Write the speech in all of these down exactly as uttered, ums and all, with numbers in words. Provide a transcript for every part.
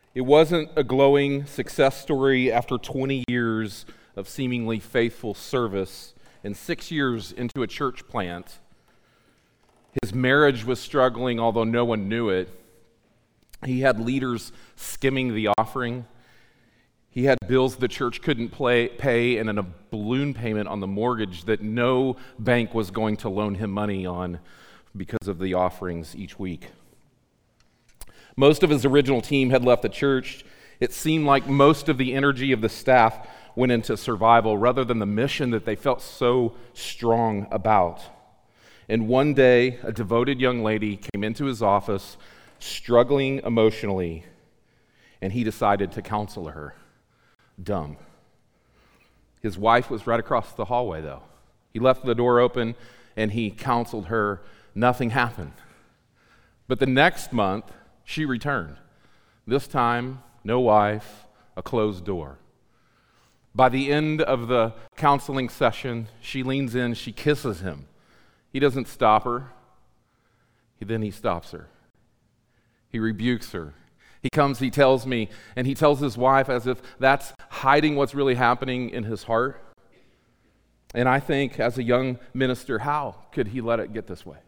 It wasn't a glowing success story after twenty years of seemingly faithful service and six years into a church plant. His marriage was struggling, although no one knew it. He had leaders skimming the offering. He had bills the church couldn't play, pay and a balloon payment on the mortgage that no bank was going to loan him money on because of the offerings each week. Most of his original team had left the church. It seemed like most of the energy of the staff went into survival rather than the mission that they felt so strong about. And one day, a devoted young lady came into his office, struggling emotionally, and he decided to counsel her. Dumb. His wife was right across the hallway, though. He left the door open, and he counseled her. Nothing happened. But the next month, she returned. This time, no wife, a closed door. By the end of the counseling session, she leans in, she kisses him. He doesn't stop her. Then he stops her. He rebukes her. He comes, he tells me, and he tells his wife as if that's hiding what's really happening in his heart. And I think, as a young minister, how could he let it get this way?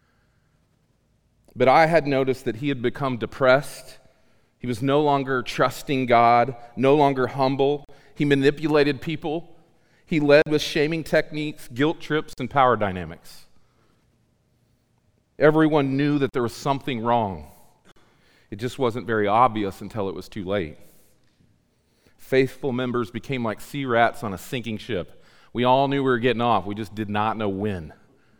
But I had noticed that he had become depressed. He was no longer trusting God, no longer humble. He manipulated people. He led with shaming techniques, guilt trips, and power dynamics. Everyone knew that there was something wrong. It just wasn't very obvious until it was too late. Faithful members became like sea rats on a sinking ship. We all knew we were getting off. We just did not know when.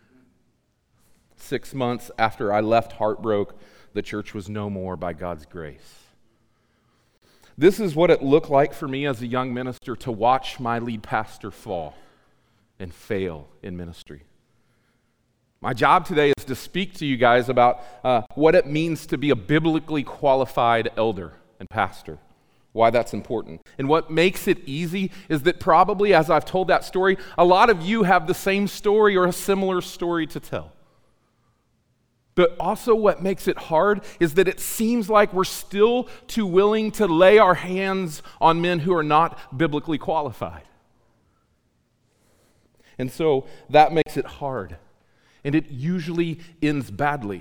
Six months after I left Heartbroke, the church was no more by God's grace. This is what it looked like for me as a young minister to watch my lead pastor fall and fail in ministry. My job today is to speak to you guys about uh, what it means to be a biblically qualified elder and pastor, why that's important. And what makes it easy is that probably, as I've told that story, a lot of you have the same story or a similar story to tell. But also what makes it hard is that it seems like we're still too willing to lay our hands on men who are not biblically qualified. And so that makes it hard. And it usually ends badly.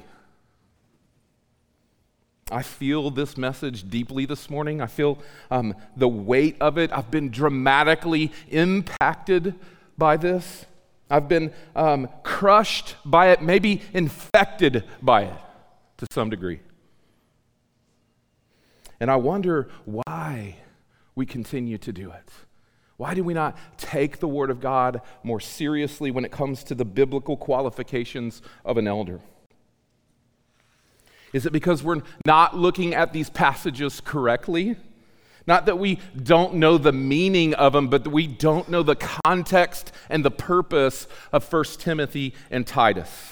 I feel this message deeply this morning. I feel um, the weight of it. I've been dramatically impacted by this. I've been um, crushed by it, maybe infected by it to some degree. And I wonder why we continue to do it. Why do we not take the Word of God more seriously when it comes to the biblical qualifications of an elder? Is it because we're not looking at these passages correctly? Not that we don't know the meaning of them, but that we don't know the context and the purpose of First Timothy and Titus.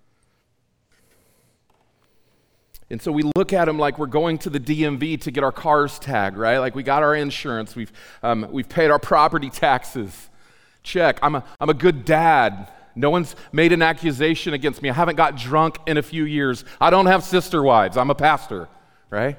And so we look at them like we're going to the D M V to get our cars tagged, right? Like we got our insurance, we've um, we've paid our property taxes. Check. I'm a I'm a good dad. No one's made an accusation against me. I haven't got drunk in a few years. I don't have sister wives. I'm a pastor, right?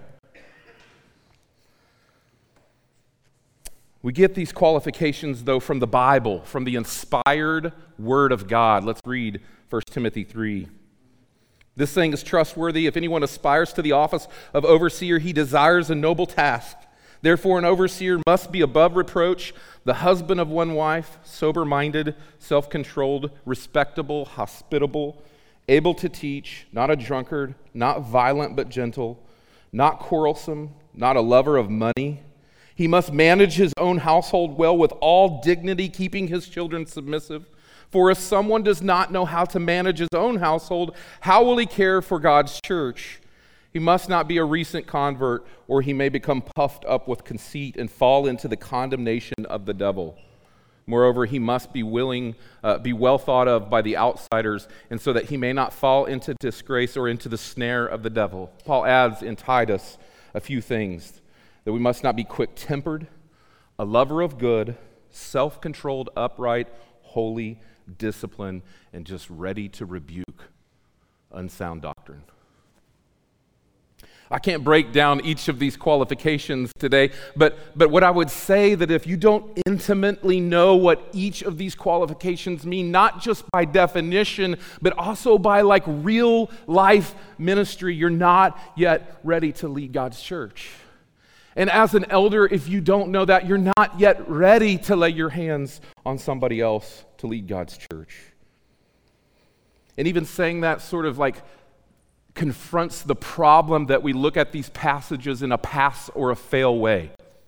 We get these qualifications, though, from the Bible, from the inspired Word of God. Let's read First Timothy three. This saying is trustworthy. If anyone aspires to the office of overseer, he desires a noble task. Therefore, an overseer must be above reproach, the husband of one wife, sober-minded, self-controlled, respectable, hospitable, able to teach, not a drunkard, not violent but gentle, not quarrelsome, not a lover of money. He must manage his own household well with all dignity, keeping his children submissive. For if someone does not know how to manage his own household, how will he care for God's church? He must not be a recent convert, or he may become puffed up with conceit and fall into the condemnation of the devil. Moreover, he must be willing, uh, be well thought of by the outsiders, and so that he may not fall into disgrace or into the snare of the devil. Paul adds in Titus a few things, that we must not be quick-tempered, a lover of good, self-controlled, upright, holy, discipline, and just ready to rebuke unsound doctrine. I can't break down each of these qualifications today, but, but what I would say that if you don't intimately know what each of these qualifications mean, not just by definition, but also by like real life ministry, you're not yet ready to lead God's church. And as an elder, if you don't know that, you're not yet ready to lay your hands on somebody else to lead God's church. And even saying that sort of like confronts the problem that we look at these passages in a pass or a fail way.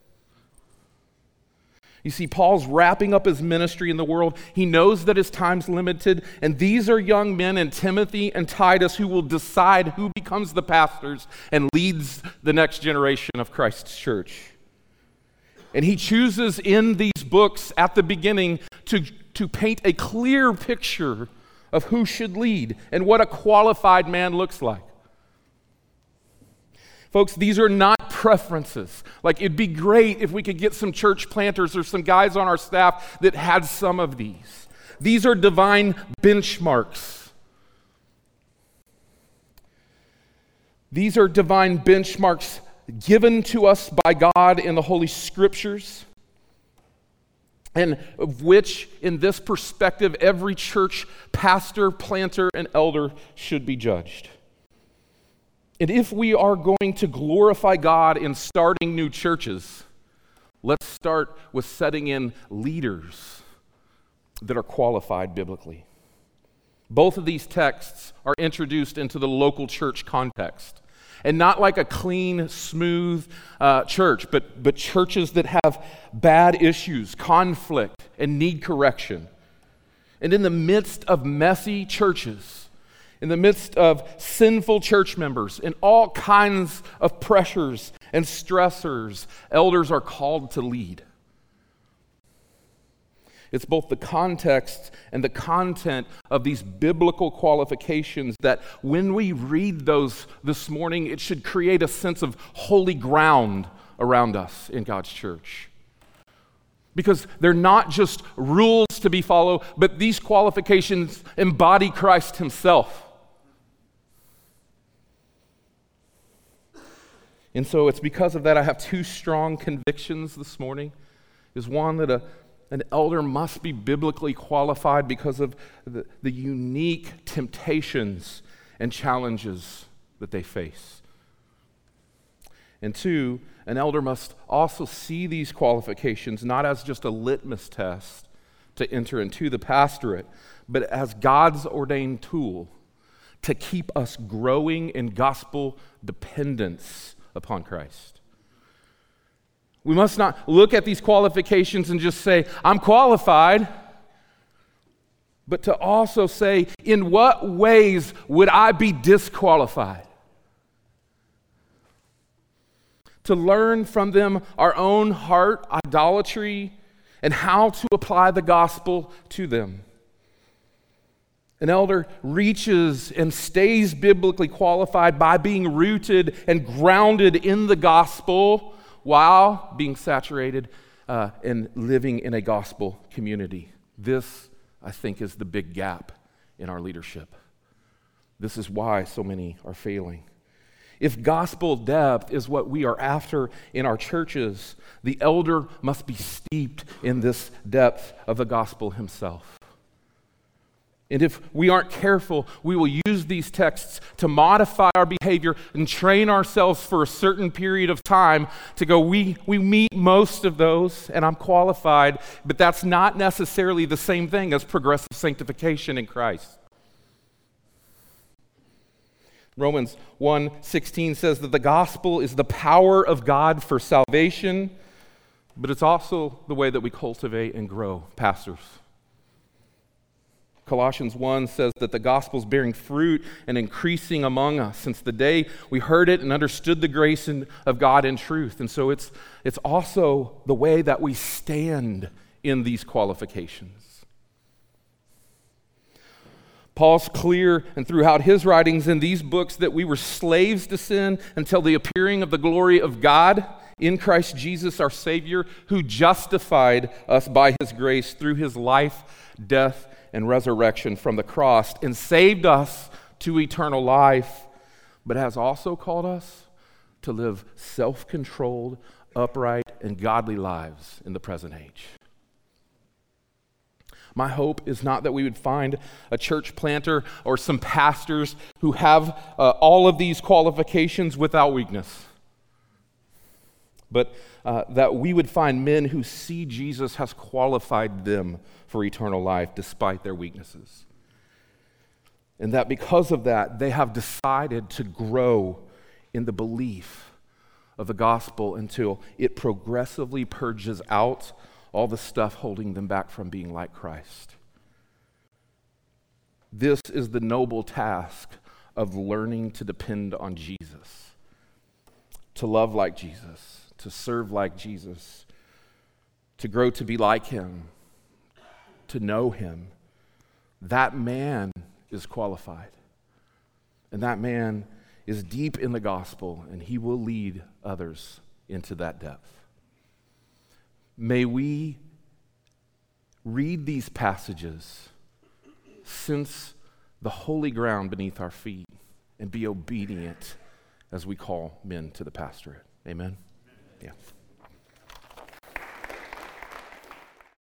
You see, Paul's wrapping up his ministry in the world. He knows that his time's limited, and these are young men in Timothy and Titus who will decide who becomes the pastors and leads the next generation of Christ's church. And he chooses in these books at the beginning to, to paint a clear picture of who should lead and what a qualified man looks like. Folks, these are not preferences. Like, it'd be great if we could get some church planters or some guys on our staff that had some of these. These are divine benchmarks. These are divine benchmarks given to us by God in the Holy Scriptures, and of which, in this perspective, every church pastor, planter, and elder should be judged. And if we are going to glorify God in starting new churches, let's start with setting in leaders that are qualified biblically. Both of these texts are introduced into the local church context. And not like a clean, smooth uh, church, but, but churches that have bad issues, conflict, and need correction. And in the midst of messy churches, in the midst of sinful church members, and all kinds of pressures and stressors, elders are called to lead. It's both the context and the content of these biblical qualifications that when we read those this morning, it should create a sense of holy ground around us in God's church. Because they're not just rules to be followed, but these qualifications embody Christ himself. And so it's because of that I have two strong convictions this morning. Is one that a An elder must be biblically qualified because of the, the unique temptations and challenges that they face. And two, an elder must also see these qualifications not as just a litmus test to enter into the pastorate, but as God's ordained tool to keep us growing in gospel dependence upon Christ. We must not look at these qualifications and just say, I'm qualified, but to also say, in what ways would I be disqualified? To learn from them our own heart idolatry and how to apply the gospel to them. An elder reaches and stays biblically qualified by being rooted and grounded in the gospel, while being saturated uh, and living in a gospel community. This, I think, is the big gap in our leadership. This is why so many are failing. If gospel depth is what we are after in our churches, the elder must be steeped in this depth of the gospel himself. And if we aren't careful, we will use these texts to modify our behavior and train ourselves for a certain period of time to go, we, we meet most of those, and I'm qualified, but that's not necessarily the same thing as progressive sanctification in Christ. Romans one sixteen says that the gospel is the power of God for salvation, but it's also the way that we cultivate and grow pastors. Colossians one says that the gospel is bearing fruit and increasing among us since the day we heard it and understood the grace of God in truth. And so it's, it's also the way that we stand in these qualifications. Paul's clear and throughout his writings in these books that we were slaves to sin until the appearing of the glory of God in Christ Jesus our Savior, who justified us by his grace through his life, death, and resurrection from the cross, and saved us to eternal life, but has also called us to live self-controlled, upright, and godly lives in the present age. My hope is not that we would find a church planter or some pastors who have uh, all of these qualifications without weakness, but uh, that we would find men who see Jesus has qualified them for eternal life despite their weaknesses. And that because of that, they have decided to grow in the belief of the gospel until it progressively purges out all the stuff holding them back from being like Christ. This is the noble task of learning to depend on Jesus, to love like Jesus, to serve like Jesus, to grow to be like him, to know him. That man is qualified, and that man is deep in the gospel, and he will lead others into that depth. May we read these passages, sense the holy ground beneath our feet, and be obedient as we call men to the pastorate. Amen? Yeah.